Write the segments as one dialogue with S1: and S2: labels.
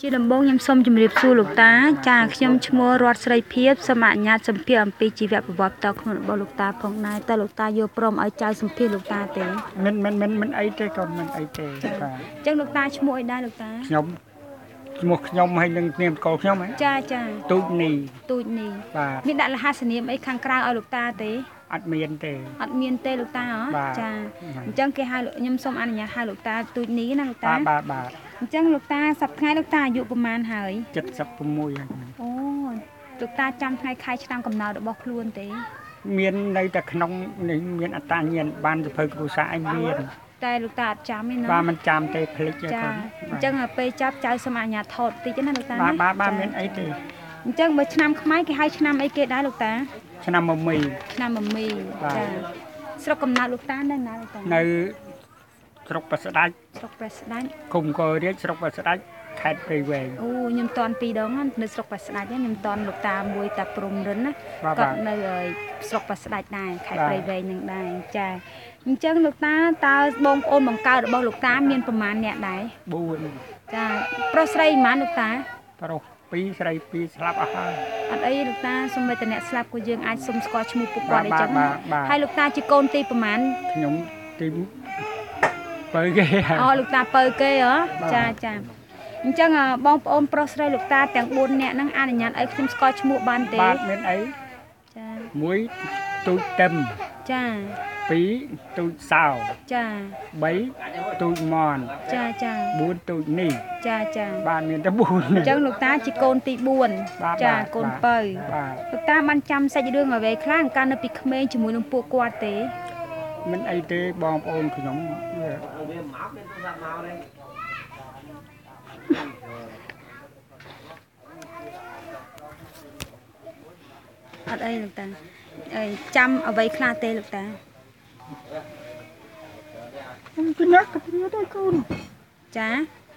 S1: ជាដំបូងខ្ញុំសូមជម្រាបសួរលោកតាចាខ្ញុំឈ្មោះរតស្រីភាពសូមអនុញ្ញាតសម្ភាសន៍អំពីជីវប្រវត្តិតខ្លួនរបស់លោកតាផងដែរតើលោកតាយកព្រមឲ្យចៅសម្ភាសន៍លោកតាទេ
S2: មិនអីទេកូនមិនអីទេបាទ
S1: អញ្ចឹងលោកតាឈ្មោះអីដែរលោកតា
S2: ខ្ញុំឈ្មោះខ្ញុំហើយនឹងនាមកូនខ្ញុំហ៎
S1: ចា
S2: ទូចនេះ
S1: បាទមានដាក់រហស្សនាមអីខាងក្រៅឲ្យលោកតាទេ
S2: អត់មានទេ
S1: លោកតាហ៎ចាអញ្ចឹងគេហៅខ្ញុំសូមអនុញ្ញាតហៅលោកតាទូចនេះណាលោកតា
S2: បាទ
S1: អញ្ចឹងលោកតាសប្តាហ៍ថ្ងៃលោកតាអាយុប្រហែលហើយ
S2: 76ហើយ
S1: អូលោកតាចាំថ្ងៃខែឆ្នាំកំណើតរបស់ខ្លួនទេ
S2: មាននៅតែក្នុងនេះមានអត្តញ្ញាណបានសភៅគ្រួសារឯងមាន
S1: តែលោកតាអត់ចាំទេណា
S2: បាទមិនចាំទេភ្លេចទេ
S1: ចាអញ្ចឹងពេលចាប់ចៅសូមអនុញ្ញាតថតតិចណាលោកតា
S2: បាទមានអីទេ
S1: អញ្ចឹងបើឆ្នាំខ្មែរគេហៅឆ្នាំអីគេដែរលោកតា
S2: ឆ្នាំមមី
S1: ចាស្រុកកំណើតលោកតានៅណាលោកតា
S2: នៅស្រុកប្រស្ដាច់ឃុំកោរាជស្រុកប្រស្ដាច់ខេត្តព្រៃវែង
S1: អូខ្ញុំតន់2ដងនៅស្រុកប្រស្ដាច់ខ្ញុំតន់លោកតាមួយតាព្រំរិនណាគាត់នៅស្រុកប្រស្ដាច់ដែរខេត្តព្រៃវែងនឹងដែរចាអញ្ចឹងលោកតាតើបងប្អូនបង្កើតរបស់លោកតាមានប្រមាណអ្នកដែរ
S2: 4
S1: ចាប្រុសស្រីប៉ុន្មានលោកតា
S2: ប្រុស2ស្រី2ស្លាប់អស់ហើយ
S1: អត់អីលោកតាសូម្បីតែអ្នកស្លាប់ក៏យើងអាចសុំស្គាល់ឈ្មោះពួកគាត់អីចឹងហើយលោកតាជាកូនទីប្រមាណ
S2: ខ្ញុំទីបើគេ
S1: អូលោកតាបើគេហ៎ចាអញ្ចឹងបងប្អូនប្រុសស្រីលោកតាទាំង4នាក់ហ្នឹងអនុញ្ញាតឲ្យខ្ញុំស្គាល់ឈ្មោះបានទេ
S2: បាទមានអី
S1: ចា
S2: 1ទូចទឹម
S1: ចា
S2: 2ទូចសោ
S1: ចា
S2: 3ទូចមន់
S1: ចា
S2: 4ទូចនេះ
S1: ចា
S2: បាទមានតែ4
S1: អញ្ចឹងលោកតាជាកូនទី4ចាកូនបើលោកតាបានចាំសាច់រឿងអ្វីខ្លះកាលនៅពីក្មេងជាមួយនឹងពួកគាត់ទេ
S2: មិនអីទេបងប្អូនខ្ញុំ
S1: អត់អីលោកតាចាំអ្វីខ្លះទេលោកតា
S2: ខ្ញុំគណៈទៅដល់កូន
S1: ចា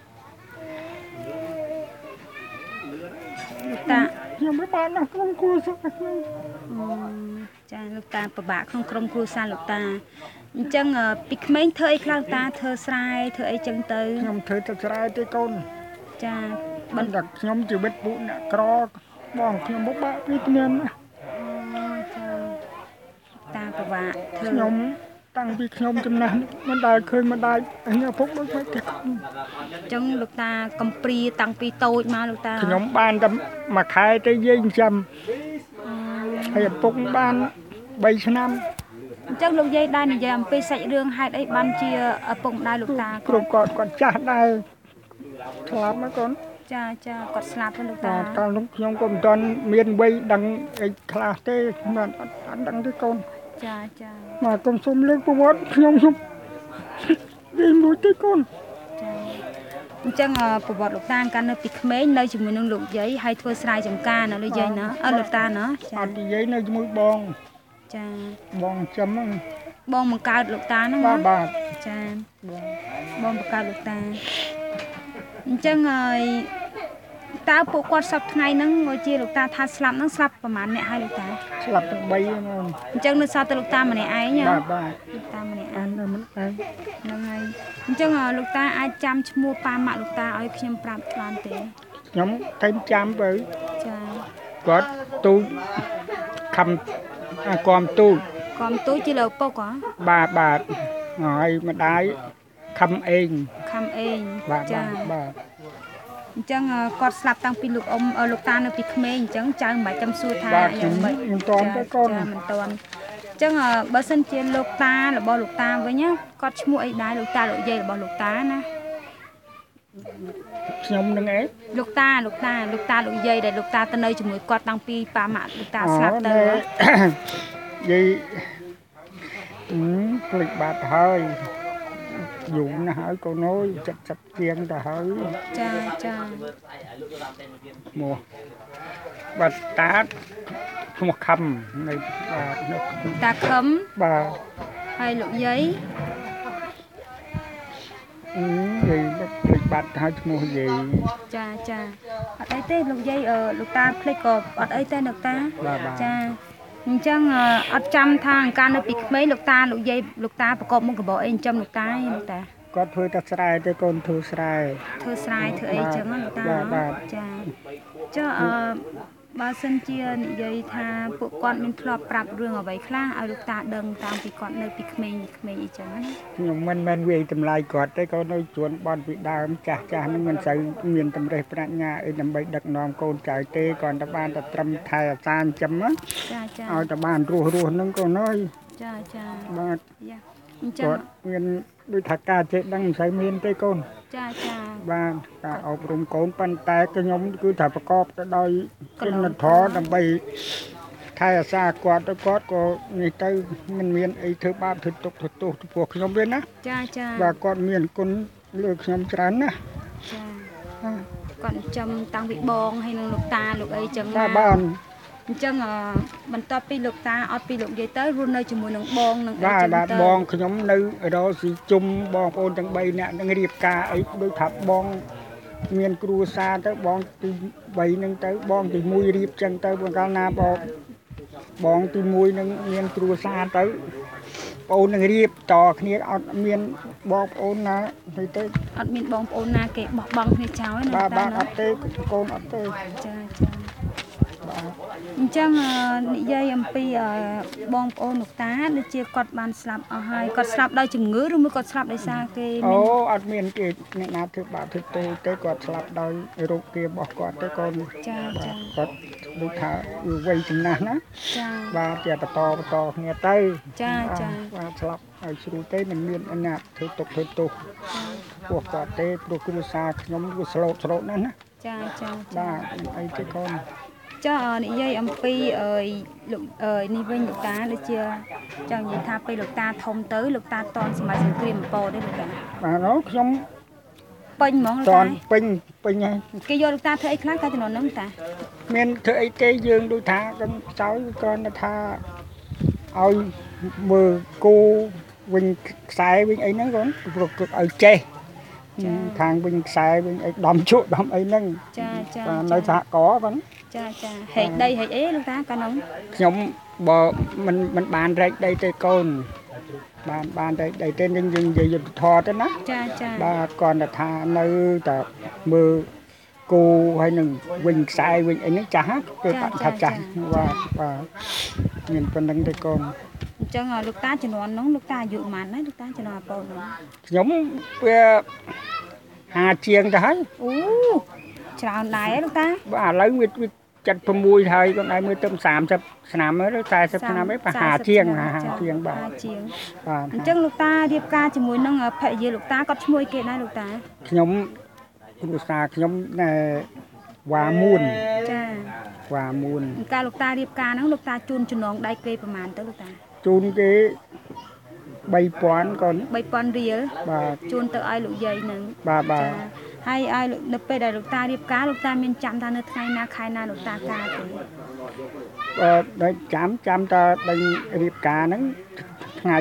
S1: លោកតា
S2: ខ្ញុំពិបាកណាស់ក្នុងគ្រួសារខ្ញុំ
S1: ចាលោកតាពិបាកក្នុងក្រុមគ្រួសារលោកតាអញ្ចឹងពីក្មេងធ្វើអីខ្លះតាធ្វើស្រែធ្វើអីចឹងទៅ
S2: ខ្ញុំធ្វើតែស្រែទេកូន
S1: ចា
S2: បណ្ដាខ្ញុំជីវិតពួកអ្នកក្របងខ្ញុំពិបាកពីគ្នាណា
S1: តាពិបាកធ្វើ
S2: ខ្ញុំតាំងពីខ្ញុំចំណាស់មិនដែលឃើញម្ដាយឪពុកដូចមកទេ
S1: អញ្ចឹងលោកតាកំព្រាតាំងពីតូចមកលោកតា
S2: ខ្ញុំបានតែមួយខែទៅយាយចាំហើយឪពុកបាន3ឆ្នាំ
S1: អញ្ចឹងលោកយាយដែរនិយាយអំពីសាច់រឿងហេតុអីបានជាឪពុកម្ដាយលោកតា
S2: គ្រប់គាត់ចាស់ដែរស្លាប់មកកូន
S1: ចាគាត់ស្លាប់លោកតា
S2: កាលនោះខ្ញុំក៏មិនទាន់មានវ័យដឹងអីខ្លះទេមិនអត់ដឹងទេកូន
S1: ចា
S2: មកកុំសុំលើកប្រវត្តិខ្ញុំនិយាយមួយទេកូន
S1: ចាអញ្ចឹងប្រវត្តិលោកតាកាលនៅពីក្មេងនៅជាមួយនឹងលោកយាយហើយធ្វើស្រែចម្ការណាលោកយាយណាលោកតាណា
S2: អត់និយាយនៅជាមួយបង
S1: ចា
S2: បងចាំហ្នឹង
S1: បងបង្កើតលោកតាហ្នឹង
S2: បាទ
S1: ចាបងបង្កើតលោកតាអញ្ចឹងហើយតើពួកគាត់សប្តាហ៍ថ្ងៃហ្នឹងមកជាលោកតាថាស្លាប់ហ្នឹងស្លាប់ប្រហែលអ្នកហើយលោកតា
S2: ស្លាប់ទាំង3ហ្នឹង
S1: អញ្ចឹងនៅសល់តែលោកតាម្នាក់ឯង
S2: បាទ
S1: លោកតាម្នាក់ឯង
S2: មិនឯង
S1: ហ្នឹងហើយអញ្ចឹងលោកតាអាចចាំឈ្មោះប៉ាម៉ាក់លោកតាឲ្យខ្ញុំប្រាប់បានទេ
S2: ខ្ញុំតែចាំទៅ
S1: ចា
S2: គាត់ទូចខំគំទូច
S1: ជាលោកពុកហ៎
S2: បាទហើយម្ដាយខំអេង
S1: ចា
S2: បាទ
S1: អញ្ចឹងគាត់ស្លាប់តាំងពីលោកតានៅពីក្មេងអញ្ចឹងចៅមិនបាច់ចាំសួរថា
S2: យ៉ាងម៉េចមិនទាន់ទេកូន
S1: មិនទាន់អញ្ចឹងបើសិនជាលោកតារបស់លោកតាវិញគាត់ឈ្មោះអីដែរលោកតាលោកយាយរបស់លោកតាណា
S2: ខ្ញុំនឹងឯង
S1: លោកតាលោកយាយដែលលោកតាទៅនៅជាមួយគាត់តាំងពីប៉ាម៉ាក់លោកតាស្លាប់ទៅ
S2: យាយភ្លេចបាត់ហើយយូរណាស់ហើយកូនអើយ70ជាងទៅហើយ
S1: ចា
S2: មកបាត់តាឈ្មោះខំនៅ
S1: តាខំ
S2: បាទ
S1: ហើយលោកយាយ
S2: យាយភ្លេចបាត់ហើយឈ្មោះយាយ
S1: ចាអត់អីទេលោកយាយលោកតាភ្លេចក៏អត់អីទេលោកតាចាអញ្ចឹងអត់ចាំថាកាលនៅពីក្មេងលោកតាលោកយាយលោកតាប្រកបមុខរបរអីចិញ្ចឹមលោកតាឯងលោកតា
S2: កគាត់ធ្វើតែស្រែទេកូនធ្វើស្រែ
S1: ធ្វើស្រែធ្វើអីចឹងលោកតាចាចុះបើសិនជានិយាយថាពួកគាត់មានធ្លាប់ប្រាប់រឿងអ្វីខ្លះឲ្យលោកតាដឹងតាមពីគាត់នៅពីក្មេងអីចឹងណា
S2: ខ្ញុំមិនមែនវាយតម្លៃគាត់ទេក៏នៅជួនបនពីដើមចាស់ហ្នឹងមិនសូវមានតម្រេះប្រាជ្ញាអីដើម្បីដឹកនាំកូនចៅទេគាត់តែបានតែត្រឹមថែអាសាចិញ្ចឹមណាចាឲ្យតែបានរស់ហ្នឹងកូនអើយចាបាទយ៉ាអញ្ចឹងគាត់មានដូចថាការចេះដឹងមិនសូវមានទេកូនចាបាទការអប់រំកូនប៉ុន្តែខ្ញុំគឺថាប្រកបទៅដោយគុណធម៌ដើម្បីថែអាសាគាត់ទៅគាត់ក៏នេះទៅមិនមានអីធ្វើបាបធ្វើទុកធ្វើទោសចំពោះខ្ញុំទេណាចាបាទគាត់មានគុណលើខ្ញុំច្រើនណាចាគាត់ចាំតាំងពីបងហើយនឹងលោកតាលោកអីចឹងណាបាទអញ្ចឹងបន្ទាប់ពីលោកតាអត់ពីលោកនិយាយទៅរស់នៅជាមួយនឹងបងនឹងអីចឹងទៅបាទបងខ្ញុំនៅរកស៊ីជុំបងប្អូនទាំង3នាក់នឹងរៀបការអីដូចថាបងមានគ្រួសារទៅបងទី3នឹងទៅបងទី1រៀបចឹងទៅបងកាលណាបងទី1នឹងមានគ្រួសារទៅបងនឹងរៀបតគ្នាអត់មានបងប្អូនណាទៅអត់មានបងប្អូនណាគេបោះបង់គ្នាចោលណាបាទអត់ទេកូនអត់ទេចាអញ្ចឹងនិយាយអំពីបងប្អូនលោកតាដូចជាគាត់បានស្លាប់អស់ហើយគាត់ស្លាប់ដោយជំងឺឬមួយគាត់ស្លាប់ដោយសារគេអូអត់មានគេអ្នកណាធ្វើបាបធ្វើទោសទេគាត់ស្លាប់ដោយរោគគេរបស់គាត់ទេកូនចាគាត់ដូចថាវ័យចំណាស់ណាចាបាទជាបន្តគ្នាទៅចាបាទស្លាប់ហើយជ្រូទេមិនមានអ្នកណាធ្វើទុកធ្វើទោសពួកគាត់ទេព្រោះគ្រួសារខ្ញុំគឺស្លូតណាស់ណាចាបាទអីទេកូនចានិយាយអំពីលោកនេះវិញលោកតាដូចជាចង់និយាយថាពេលលោកតាធំទៅលោកតាតនសម័យសង្គ្រាមបពទេលោកតាបាទខ្ញុំពេញហ្មងលោកតាពេញហើយគេយកលោកតាធ្វើអីខ្លះកាលជំនាន់ហ្នឹងតាមានធ្វើអីទេយើងដូចថាខ្ញុំចៅគាត់ថាឲ្យមើលគោវិញខ្សែវិញអីហ្នឹងគាត់ព្រោះគាត់ឲ្យចេះខាងវិញខ្សែវិញអីដំជក់ដំអីហ្នឹងចានៅសហកគាត់ចាហេកដីហេកអីលោកតាកាលនោះខ្ញុំបើមិនបានរែកដីទេកូនបានដីទេយើងនិយាយយុទ្ធធរទៅណាចាបាទគាត់ថានៅតែមើលគោហើយនឹងវិញខ្សែវិញអីហ្នឹងចាស់គេថាចាស់បាទមានប៉ុណ្្នឹងទេកូនអញ្ចឹងលោកតាជំនាន់នោះលោកតាអាយុប៉ុន្មានហើយលោកតាជំនាន់អពតនោះខ្ញុំវា50ជាងទៅហើយអូច្រើនដែរលោកតាបាទឥឡូវវា76ហើយគាត់ឲ្យមើលទៅ30ឆ្នាំឬ40ឆ្នាំអីប្រហែលជាងបាទអញ្ចឹងលោកតារៀបការជាមួយនឹងភរិយាលោកតាគាត់ឈ្មោះគេដែរលោកតាខ្ញុំគ្រួសារខ្ញុំវ៉ាមួនចាវ៉ាមួនកាលលោកតារៀបការហ្នឹងលោកតាជូនចំណងដៃគេប្រហែលទៅលោកតាជូនគេ3000កូន3000រៀលបាទជូនទៅឲ្យលោកយាយហ្នឹងបាទហើយឲ្យនៅពេលដែលលោកតារៀបការលោកតាមានចាំថានៅថ្ងៃណាខែណាលោកតាការទេដល់ចាំតដេញរៀបការហ្នឹងថ្ងៃ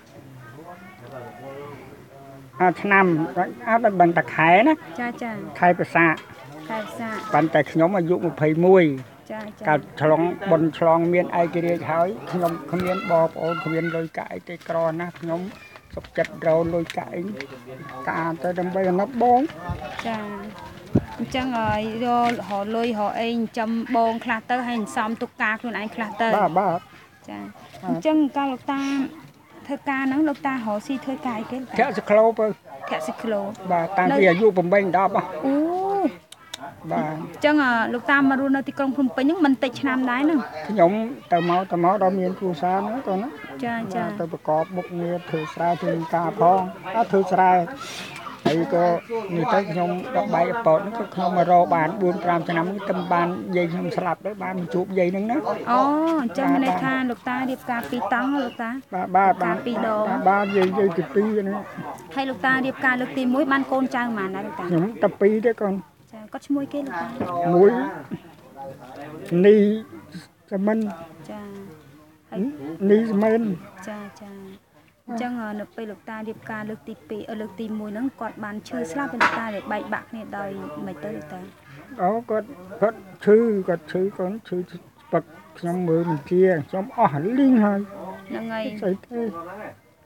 S2: ឆ្នាំអត់ដឹងតែខែណាចាខែប្រសាប៉ុន្តែខ្ញុំអាយុ21ចាកាលឆ្លងបុណ្យឆ្លងមានឯករាជ្យហើយខ្ញុំគ្មានបងប្អូនគ្មានលុយកាក់អីទេក្រណាខ្ញុំសុខចិត្តរោលុយកាក់អីការទៅដើម្បីអាណិតបងចាអញ្ចឹងរលុយរអីចំបងខ្លះទៅហើយសំទុកការខ្លួនឯងខ្លះទៅបាទចាអញ្ចឹងកាលលោកតាធ្វើការហ្នឹងលោកតារកស៊ីធ្វើការអីគេធាក់សិក្លូទៅធាក់សិក្លូបាទតាំងពីអាយុ8 10អូបាទអញ្ចឹងលោកតាមករស់នៅទីក្រុងភ្នំពេញហ្នឹងមិនតិចឆ្នាំដែរហ្នឹងខ្ញុំទៅមកដល់មានគ្រួសារហ្នឹងក៏ណាចាទៅប្រកបមុខងារធ្វើស្រែធ្វើការផងធ្វើស្រែហើយក៏នេះទៅខ្ញុំដល់បែកអពតហ្នឹងក៏ខ្ញុំមករកបាន 4-5 ឆ្នាំទៅបានយាយខ្ញុំស្លាប់ទៅបានមកជួបយាយហ្នឹងណាអូអញ្ចឹងមានន័យថាលោកតារៀបការ2តង់លោកតាបាទបាន2ដងបាទយាយទី2ហ្នឹងហើយលោកតារៀបការលើកទី1បានកូនចៅប៉ុន្មានដែរលោកតាខ្ញុំតែ2ទេកូនចាគាត់ឈ្មោះគេលោកតាមួយនីសមិនចាហើយនីសមិនចាអញ្ចឹងនៅពេលលោកតារៀបការលើកទី2លើកទី1ហ្នឹងគាត់បានឈឺស្លាប់លោកតាដែលបែកបាក់គ្នាដោយមិនទៅលោកតាអូគាត់ឈឺកូនឈឺពឹកខ្ញុំមើលមិនជាខ្ញុំអស់លីងហើយហ្នឹងហើយស្អីទេហ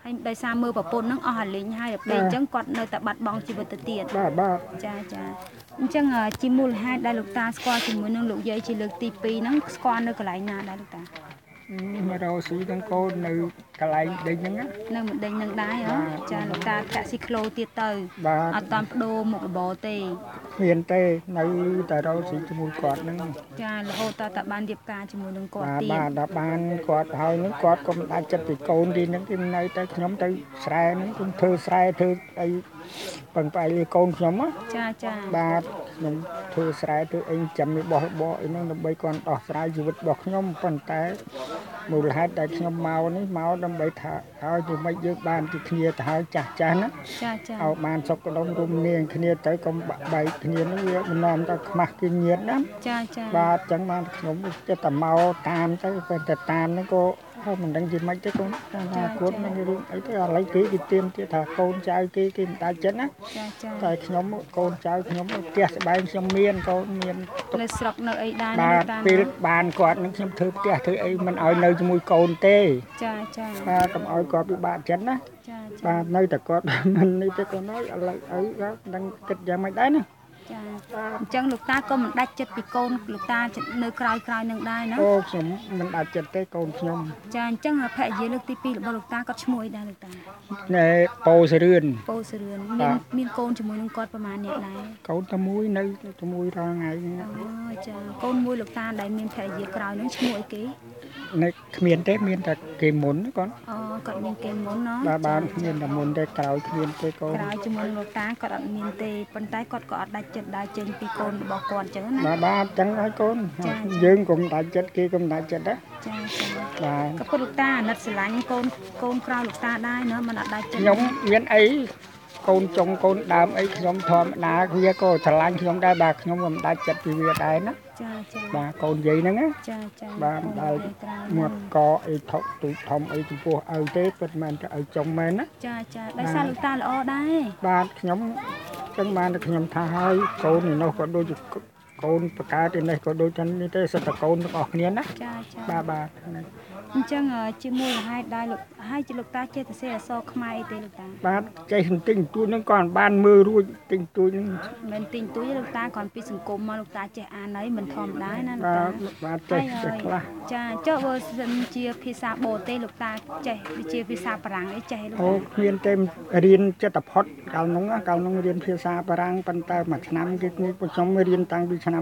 S1: ហើយដោយសារមើលប្រពន្ធហ្នឹងអស់អាលេងហើយដល់ពេលអញ្ចឹងគាត់នៅតែបាត់បង់ជីវិតទៅទៀត
S2: បាទ
S1: ចាអញ្ចឹងជាមូលហេតុដែលលោកតាស្គាល់ជាមួយនឹងលោកយាយជាលើកទី2ហ្នឹងស្គាល់នៅកន្លែងណាដែរលោកតា
S2: មករកស៊ីទាំងកូននៅកន្លែងដេញហ្នឹង
S1: នៅមិនដេញនឹងដែរចាលោកតាកាក់ស៊ីក្លូទៀតទៅអត់តាន់បដូរមុខរបរទេ
S2: មានទេនៅតែរកស៊ីជាមួយគាត់ហ្នឹង
S1: ចារហូតតបានរៀបការជាមួយនឹងគាត់ទៀត
S2: បាទដល់បានគាត់ហើយហ្នឹងគាត់ក៏មិនអាចចិត្តពីកូនទីហ្នឹងគេនៅតែខ្ញុំទៅស្រែហ្នឹងខ្ញុំធ្វើស្រែធ្វើអីពឹងផ្អែកលើកូនខ្ញុំ
S1: ចា
S2: បាទខ្ញុំធ្វើស្រែធ្វើអីចាំរបស់របរអីហ្នឹងដើម្បីគាត់ដោះស្រាយជីវិតរបស់ខ្ញុំប៉ុន្តែមូលហេតុដែលខ្ញុំមកនេះមកដើម្បីថាឲ្យទៅមិនយើងបានជាគ្នាទៅហើយចាស់ណា
S1: ចា
S2: ឲ្យបានសុខដុមរំលាយគ្នាទៅកុំបាក់បែកគ្នានេះវាមិននាំទៅខ្មាស់គេញៀតណា
S1: ចា
S2: បាទអញ្ចឹងបានខ្ញុំចិត្តតែមកតាមទៅពេលតែតាមហ្នឹងក៏ហើយមិនដឹងជាម៉េចទេកូនតាមថាគាត់នឹងរឿងអីទៅឥឡូវគេទៀមទៀតថាកូនចៅគេមិនដាច់ចិត្តណា
S1: ចា
S2: តែខ្ញុំកូនចៅខ្ញុំផ្ទះស្បែងខ្ញុំមានកូនមាន
S1: នៅស្រុកនៅអីដែរ
S2: បាទពេលបានគាត់នឹងខ្ញុំធ្វើផ្ទះធ្វើអីមិនឲ្យនៅជាមួយកូនទេ
S1: ចា
S2: បាទកុំឲ្យគាត់ពិបាកចិត្តណាបាទនៅតែគាត់មិននេះទេកូនអើយឥឡូវអីក៏ដឹងគិតយ៉ាងម៉េចដែរណា
S1: ចាអញ្ចឹងលោកតាក៏មិនដាច់ចិត្តពីកូនលោកតានៅក្រោយនឹងដែរណា
S2: អូខ្ញុំមិនដាច់ចិត្តទេកូនខ្ញុំ
S1: ចាអញ្ចឹងភរិយាលើកទី2របស់លោកតាគាត់ឈ្មោះអីដែរលោកតា
S2: ណែពោសរឿន
S1: មានកូនជាមួយនឹងគាត់ប្រហែលនាក់ដែរ
S2: កូនតែមួយនៅជាមួយរាល់ថ្ងៃ
S1: អូចាកូនមួយលោកតាដែលមានភរិយាក្រោយនឹងឈ្មោះអីគេ
S2: នៅគ្មានទេមានតែគេមុនគាត់
S1: គាត់មានគេមុនណា
S2: បាទមានតែមុនទេក្រោយគ្មានទេកូន
S1: ក្រោយជាមួយលោកតាគាត់អត់មានទេប៉ុន្តែគាត់ក៏អត់ដាច់ចិត្តដើរចេញពីកូនរបស់គាត់អញ្ចឹងណា
S2: បាទអញ្ចឹងហើយកូនយើងកុំដាច់ចិត្តគេកុំដាច់ចិត្តណា
S1: ចា
S2: បាទ
S1: ក៏ពុតលោកតាអាណិតស្រឡាញ់កូនក្រោយលោកតាដែរណាមិនអត់ដាច់ចិត្ត
S2: ខ្ញុំមានអីកូនចុងកូនដើមអីខ្ញុំធម្មតាវាក៏ស្រឡាញ់ខ្ញុំដែរបាទខ្ញុំក៏មិនដាច់ចិត្តពីវាដែរណា
S1: ចា
S2: បាទកូនយាយហ្នឹងណា
S1: ចា
S2: បាទដែលមាត់កអីថុកទូចធំអីចំពោះឪទេពិតមែនតែឪចុងមែនណា
S1: ចាដោយសារលោកតាល្អដែរ
S2: បាទខ្ញុំចឹងបានតែខ្ញុំថាហើយកូននេះក៏ដូចជាកូនបកាទេនេះក៏ដូចនេះទេសិតតែកូនទាំងអស់គ្នាណា
S1: ចា
S2: បាទ
S1: អញ្ចឹងជាមួយហេតុដែរលោកហើយជាលោកតាចេះតែសេះអសរខ្មែរអីទេលោកតា
S2: បាទចេះទិញទួយហ្នឹងក៏បានមើលរួចទិញទួយហ្នឹង
S1: មិនទិញទួយលោកតាគ្រាន់ពីសង្គមមកលោកតាចេះអានហើយមិនធម្មតាណាលោកតា
S2: បាទចេះខ្លះ
S1: ចាចុះបើសិនជាភាសាបរទេសលោកតាចេះវិជាភាសាបារាំងអីចេះលោកតា
S2: អូគ្មានទេរៀនចិត្តផុតកាលនោះរៀនភាសាបារាំងប៉ុន្តែមួយឆ្នាំគេខ្ញុំរៀនតាំងពីឆ្នាំ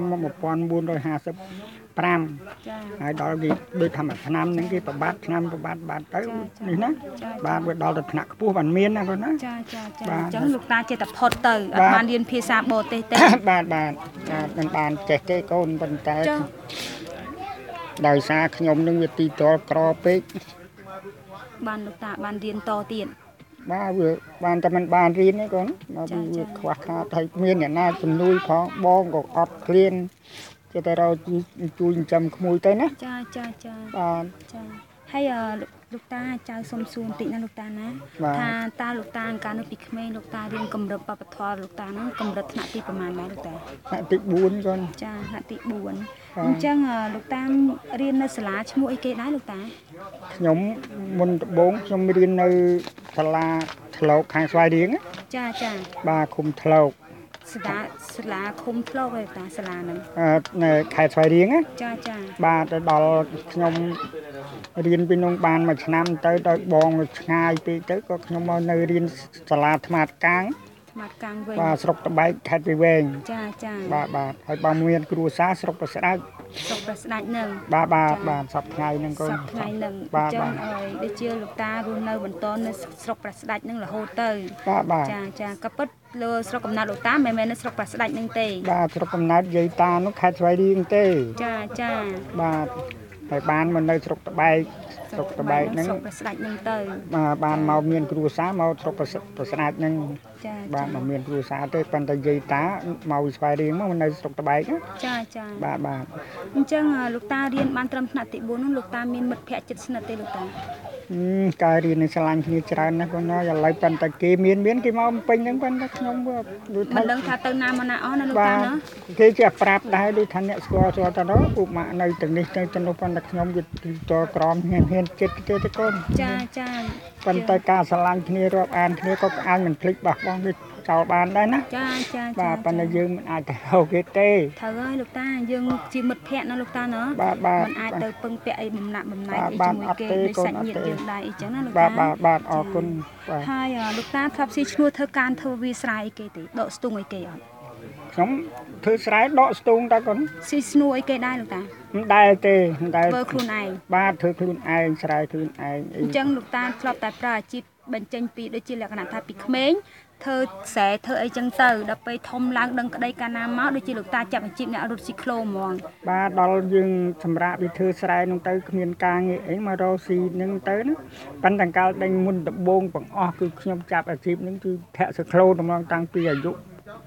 S2: 1955ហើយដល់គេដូចថាមួយឆ្នាំហ្នឹងគេប្របាត់ឆ្នាំប្របាត់បាត់ទៅនេះណាបាទវាដល់ទៅថ្នាក់ខ្ពស់បានមានណាគាត់ណា
S1: ចាអញ្ចឹងលោកតាចេះតែផុតទៅអត់បានរៀនភាសាបរទេសទេ
S2: បាទមិនបានចេះទេកូនប៉ុន្តែដោយសារខ្ញុំនឹងវាទីតលក្រពេក
S1: បានលោកតាបានរៀនតទៀត
S2: បាទវាបានតែមិនបានរៀនទេកូនមកវាខ្វះខាតហើយមានអ្នកណាជំនួយផងបងក៏អត់ឃ្លានចេះតែរកជួយចិញ្ចឹមក្មួយទៅណា
S1: ចា
S2: បាទ
S1: ចាហើយលោកតាចៅសុំសួរបន្តិចណាលោកតាណាថាតើលោកតាកាលនៅពីក្មេងលោកតារៀនកម្រិតបព្វធម៌លោកតាហ្នឹងកម្រិតថ្នាក់ទីប្រមាណដែរលោកតា
S2: ថ្នាក់ទី4កូន
S1: ចាថ្នាក់ទី4អញ្ចឹងលោកតារៀននៅសាលាឈ្មោះអីគេដែរលោកតា
S2: ខ្ញុំមុនដំបូងខ្ញុំរៀននៅសាលាថ្លោកខាងស្វាយរៀង
S1: ចា
S2: បាទឃុំថ្លោក
S1: សាលាឃុំថ្លោកឯតាសាលាហ្នឹង
S2: នៅខេត្តស្វាយរៀង
S1: ចា
S2: បាទទៅដល់ខ្ញុំរៀនពីនោះបានមួយឆ្នាំទៅដល់បងឆ្ងាយពេកទៅក៏ខ្ញុំមកនៅរៀនសាលាថ្មាតកាំង
S1: វិញ
S2: បាទស្រុកតបែកខេត្តពីវែង
S1: ចា
S2: បាទហើយបងមានគ្រួសារស្រុកប្រស្ដាច់
S1: ហ្នឹង
S2: បាទសប្ថ្ងៃហ្នឹងកូន
S1: សប្ថ្ងៃហ្នឹងអញ្ចឹងដូចជាលោកតារស់នៅបន្តនៅស្រុកប្រស្ដាច់ហ្នឹងរហូតទៅ
S2: បាទ
S1: ចាក៏ពិតលើស្រុកកំណើតលោកតាមិនមែននៅស្រុកប្រស្ដាច់ហ្នឹងទេ
S2: បាទស្រុកកំណើតយាយតានោះខេត្តស្វាយរៀងទេ
S1: ចា
S2: បាទហើយបានមកនៅស្រុកតបែកហ្នឹង
S1: ស្រុកប្រស្ដាច់ហ្នឹងទៅ
S2: បានមកមានគ្រួសារមកស្រុកប្រស្ដាច់ហ្នឹងបាទមកមានគ្រួសារទេប៉ុន្តែយាយតាមកស្វាយរៀងមកនៅស្រុកតបែក
S1: ចា
S2: បាទ
S1: អញ្ចឹងលោកតារៀនបានត្រឹមថ្នាក់ទី4នោះលោកតាមានមិត្តភ័ក្តិជិតស្និទ្ធទេលោកតា
S2: ការរៀននឹងឆ្លាញ់គ្នាច្រើនណាស់កូនណាឥឡូវប៉ុន្តែគេមានគេមកពេញហ្នឹងប៉ុន្តែខ្ញុំដូច
S1: មិនដឹងថាទៅណាមកណាអស់ណាលោកតាណា
S2: គេជាប្រាប់ដែរដូចថាអ្នកស្គាល់ទៅដល់ពុកម៉ាក់នៅទាំងនេះទៅនោះប៉ុន្តែខ្ញុំវាតក្រមហ៊ានចិត្តទេកូន
S1: ចាចា
S2: ប៉ុន្តែការឆ្លាញ់គ្នារាប់អានគ្នាក៏អាចមិនភ្លេចបោះបង់វាចោលបានដែរណា
S1: ចាចា
S2: បាទប៉ុន្តែយើងមិនអាចទៅរកគេទេ
S1: ត្រូវហើយលោកតាយើងជាមិត្តភក្តិណាលោកតាណា
S2: បាទ
S1: មិនអាចទៅពឹងពាក់អីបំណាក់បំណែកអីជាមួយគេដោយសាច់ញាតិយើងដែរអីចឹងណាលោកតា
S2: បាទអរគុណបាទ
S1: ហើយលោកតាធ្លាប់ស៊ីឈ្នួលធ្វើការធ្វើវាស្រ័យគេទេដកស្ទូងអីគេអត់
S2: ខ្ញុំធ្វើស្រែដកស្ទូងតើកូន
S1: ស៊ីឈ្នួលអីគេដែរលោកតា
S2: មិនដែលទេមិនដែល
S1: ធ្វើខ្លួនឯង
S2: បាទធ្វើខ្លួនឯងស្រែខ្លួនឯងអី
S1: អញ្ចឹងលោកតាធ្លាប់តែប្រើអាជីពបញ្ចេញពីដូចជាលក្ខណៈថាពីក្មេងធ្វើស្រែធ្វើអីចឹងទៅដល់ពេលធំឡើងដឹងក្តីកាលណាមកដូចជាលោកតាចាប់អាជីពអ្នករត់ស៊ីក្លូហ្មង
S2: បាទដល់យើងសម្រាប់វាធ្វើស្រែនោះទៅគ្មានការងារអីមករកស៊ីនឹងទៅណាប៉ុន្តែកាលដេញមុនដំបងបង្អស់គឺខ្ញុំចាប់អាជីពនឹងគឺធាក់សក្លូតម្លងតាំងពីអាយុ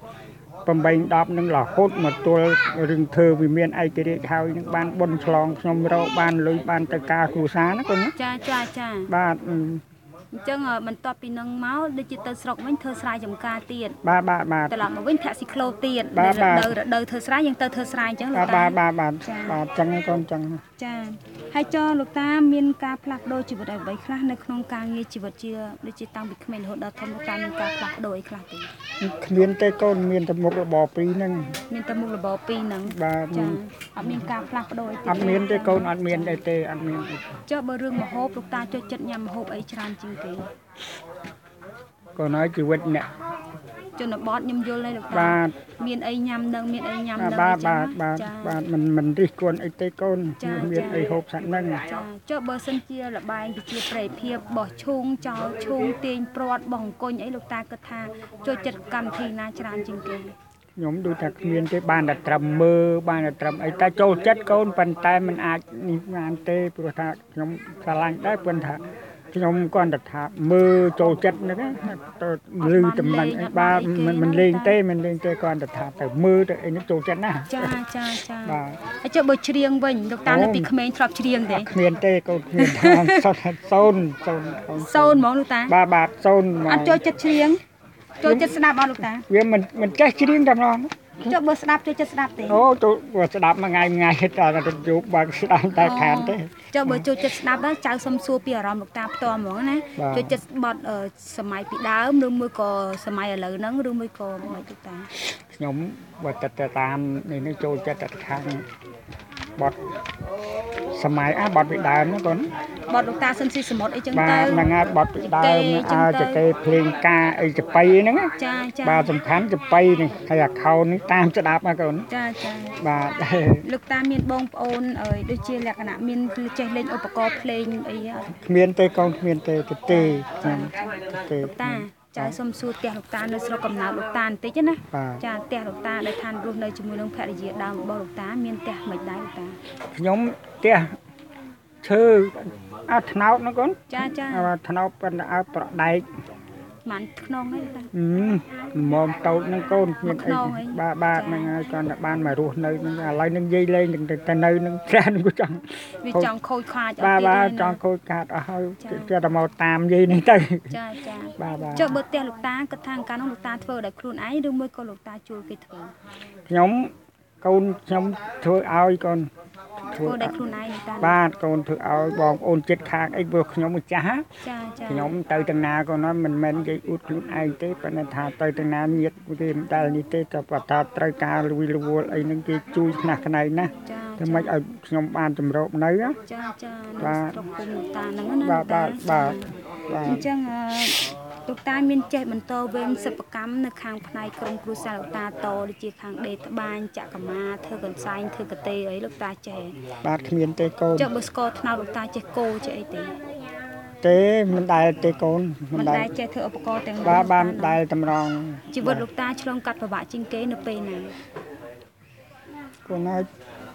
S2: 8-10 នឹងរហូតមកទល់រឿងធ្វើវាមានឯករាជ្យហើយនឹងបានបុនឆ្លងខ្ញុំរកបានលុយបានទៅការគ្រួសារណាកូនណា
S1: ចាចាចា
S2: បាទ
S1: អញ្ចឹងបន្ទាប់ពីនឹងមកដូចជាទៅស្រុកវិញធ្វើស្រែចម្ការទៀត
S2: បាទ
S1: ត្រឡប់មកវិញធាក់ស៊ីក្លូទៀត
S2: បាទ
S1: រដូវធ្វើស្រែយើងទៅធ្វើស្រែអញ្ចឹងលោកតា
S2: បាទចឹងឯងកូនចឹង
S1: ចាហើយចុះលោកតាមានការផ្លាស់ប្ដូរជីវិតអ្វីខ្លះនៅក្នុងការងារជីវិតជាដូចជាតាំងពីក្មេងរហូតដល់ធំលោកតាមានការផ្លាស់ប្ដូរអីខ្លះទេ
S2: គ្មានទេកូនមានតែមុខរបរពីរហ្នឹង
S1: មានតែមុខរបរពីរហ្នឹង
S2: បាទ
S1: ចាអត់មានការផ្លាស់ប្ដូរអីទេ
S2: អត់មានទេកូនអត់មានទេអត់មានទេ
S1: ចុះបើរឿងម្ហូបលោកតាចូលចិត្តញ៉ាំម្ហូបអីច្រើនជាងគេ
S2: កូនហើយជីវិតអ្នក
S1: ជនបទខ្ញុំយល់ហើយលោកតា
S2: បាទ
S1: មានអីញ៉ាំនឹងមានអីញ៉ាំនឹង
S2: បាទមិនរិះគន់អីទេកូនមានអីហូបសាក់ហ្នឹង
S1: ចាចុះបើសិនជាលបែងប្រជាប្រិយភាពបោះឈូងចោលឈូងទាញព្រាត់បោះអង្គុញអីលោកតាគិតថាចូលចិត្តកម្មវិធីណាច្រើនជាងគេ
S2: ខ្ញុំដូចថាគ្មានទេបានតែត្រឹមមើលបានតែត្រឹមអីតែចូលចិត្តកូនប៉ុន្តែมันអាចនេះបានទេព្រោះថាខ្ញុំស្រឡាញ់ដែរប៉ុន្តែខ្ញុំគាត់តែថាមើលចូលចិត្តហ្នឹងទៅលឺតំណែងអីបាទមិនលេងទេគាត់តែថាទៅមើលទៅអីនេះចូលចិត្តណា
S1: ចា
S2: បាទ
S1: ហើយចុះបើច្រៀងវិញលោកតានៅពីក្មេងធ្លាប់ច្រៀងទេ
S2: គ្មានទេកូនគ្មានថាសូន
S1: សូនហ្មងលោកតា
S2: បាទសូន
S1: អត់ចូលចិត្តច្រៀងចូលចិត្តស្ដាប់អត់លោកតា
S2: វាមិនចេះច្រៀងតែម្ដង
S1: ចុះបើស្ដាប់ចូលចិត្តស្ដាប់ទេ
S2: អូចូលស្ដាប់មួយថ្ងៃតែយប់បើស្ដាប់តែខានទេ
S1: ចុះបើចូលចិត្តស្ដាប់ដល់ចៅសុំសួរពីអារម្មណ៍លោកតាផ្ទាល់ហ្មងណាចូលចិត្តបទសម័យពីដើមឬមួយក៏សម័យឥឡូវហ្នឹងឬមួយក៏មិនលោកតា
S2: ខ្ញុំបើតែតាមនេះចូលចិត្តតែខាងបទសម័យបទពីដើមណាកូន
S1: បទលោកតាសិនស៊ីសមុទ្រអីចឹង
S2: បា
S1: ទៅ
S2: ទហ្នឹងហើយបទពីដើមចកេភ្លេងការអីចបៃហ្នឹង
S1: ចា
S2: បាទសំខាន់ចបៃនេះហើយអាខោនេះតាមស្ដាប់ណាកូន
S1: ចា
S2: បាទ
S1: លោកតាមានបងប្អូនដូចជាលក្ខណៈមានចេះលេងឧបករណ៍ភ្លេងអីអត់
S2: គ្មានទេកូនគ្មានទេទេខ្ញុំទេ
S1: លោកតាចៅសុំសួរផ្ទះលោកតានៅស្រុកកំណើតលោកតាបន្តិចណាចាផ្ទះលោកតាដែលឋានរស់នៅជាមួយនឹងភរិយាដើមរបស់លោកតាមានផ្ទះមិនដែរលោកតា
S2: ខ្ញុំផ្ទះឈើថ្នោតណាកូន
S1: ចា
S2: ថ្នោតប៉ុន្តែប្រដែក
S1: មិនខ្នងអីតា
S2: មកតូចហ្នឹងកូនគ្មានអីបាទហ្នឹងហើយគាត់តែបានមករស់នៅហ្នឹងឥឡូវហ្នឹងនិយាយលេងតែនៅនឹងច្រើន ក៏ចង់
S1: វាចង់ខូចខាតអត់
S2: បាទចង់ខូចខាតអស់ហើយគេតែមកតាមនិយាយនេះទៅ
S1: ចា
S2: បាទ
S1: ចុះបើផ្ទះលោកតាគាត់ថាកាលនោះលោកតាធ្វើដោយខ្លួនឯងឬមួយក៏លោកតាជួលគេធ្វើ
S2: ខ្ញុំកូនខ្ញុំធ្វើឲ្យកូន
S1: ធ្វើដោយខ្លួនឯងលោកតា
S2: បាទកូនធ្វើឲ្យបងប្អូនចិត្តខាងអីព្រោះខ្ញុំម្ចាស់
S1: ចា
S2: ខ្ញុំទៅទាំងណាក៏nóiមិនមែននិយាយអួតខ្លួនឯងទេប៉ុន្តែថាទៅទាំងណាញាតគេមិនដែលនេះទេតែបើថាត្រូវការលួយរវល់អីហ្នឹងគេជួយខ្នះខ្នែងណា
S1: ចា
S2: តែមិនឲ្យខ្ញុំបានចម្រោបនៅ
S1: ចា
S2: បាទ
S1: ស្រុកគុំលោកតាហ្នឹងណា
S2: បាទ
S1: អញ្ចឹងលោកតាមានចេះបន្តវេនសិប្បកម្មនៅខាងផ្នែកក្រុមគ្រួសារលោកតាតដូចជាខាងដេកត្បាញចាក់កមាធ្វើកន្សែងធ្វើកតេអីលោកតាចេះ
S2: បាទគ្មានទេកូន
S1: ចុះបើស្ករត្នោតលោកតាចេះគោចេះអីទេ
S2: ទេមិនដែលទេកូន
S1: មិនដែលចេះធ្វើឧបករណ៍ទាំងនោះ
S2: បាទបានដែលតម្រង់
S1: ជីវិតលោកតាឆ្លងកាត់ពិបាកជាងគេនៅពេលណា
S2: កូនហើយ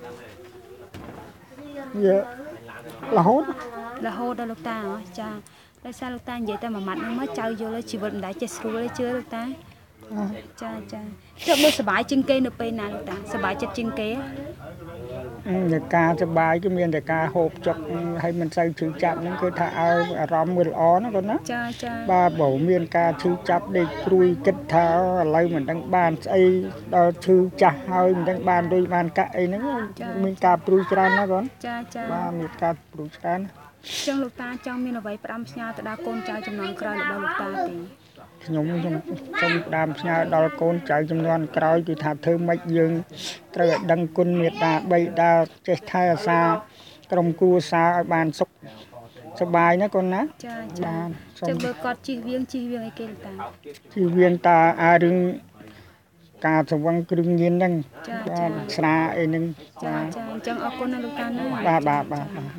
S2: វារហូត
S1: ដល់លោកតាចាដោយសារលោកតានិយាយតែមួយម៉ាត់ហ្នឹងមកចៅយល់ជីវិតមិនដែលចេះស្រួលទេជឿលោកតាចាចុះបើសុបាយជាងគេនៅពេលណាលោកតាសុបាយចិត្តជាងគេ
S2: តែការសบายគឺមានតែការហូបចុកហើយមិនសូវឈឺចាប់ហ្នឹងគឺថាឲ្យអារម្មណ៍មើលល្អណាកូនណា
S1: ចា
S2: បាទបើមានការឈឺចាប់ដេកព្រួយគិតថាឥឡូវមិនដឹងបានស្អីដល់ឈឺចាស់ហើយមិនដឹងបានរុយបានកាក់អីហ្នឹងមានការព្រួយច្រើនណាកូន
S1: ចា
S2: បាទមានការព្រួយច្រើន
S1: ចឹងលោកតាចង់មានអ្វីផ្ដាំផ្ញើទៅដល់កូនចៅចំនួនក្រោយរបស់លោកតាទេ
S2: ខ្ញុំសូមផ្ដាំផ្ញើដល់កូនចៅចំនួនក្រោយគឺថាធ្វើម៉េចយើងត្រូវឲ្យដឹងគុណមេត្តាបីតាចេះថែអាសាក្រុមគូសារឲ្យបានសុខសบายណាកូនណា
S1: ចាចឹងបើគាត់ជិះវៀងអីគេលោកតា
S2: ជិះវៀងតាអារឿងការសង្វឹងគ្រឿងញៀនហ្នឹងបាទស្រាអីហ្នឹង
S1: ចាអញ្ចឹងអរគុណណាលោកតាណា
S2: បាទ